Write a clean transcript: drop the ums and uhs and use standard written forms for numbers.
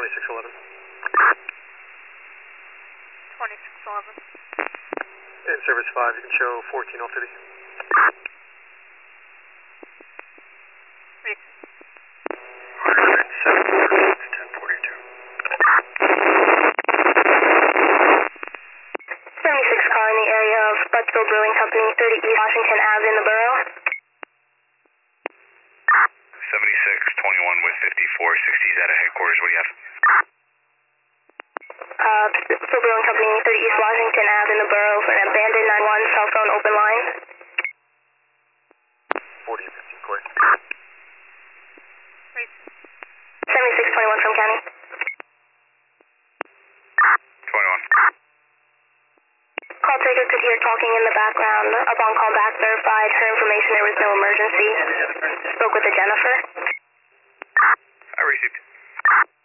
2611. 2611. In service 5, you can show 14 off duty. Read. 1042. 76 car in the area of Buttsville Brewing Company, 30 East Washington Ave in the borough. 7621 with 5460 at headquarters. What do you have? Buttsville Brewing Company, 30 East Washington Ave in the borough for an abandoned 91 cell phone open line. 40 and 15 Corey. Read. 7621 from County. 21. Call taker could hear talking in the background. Upon callback, verified her information there was no emergency. Spoke with a Jennifer. I received.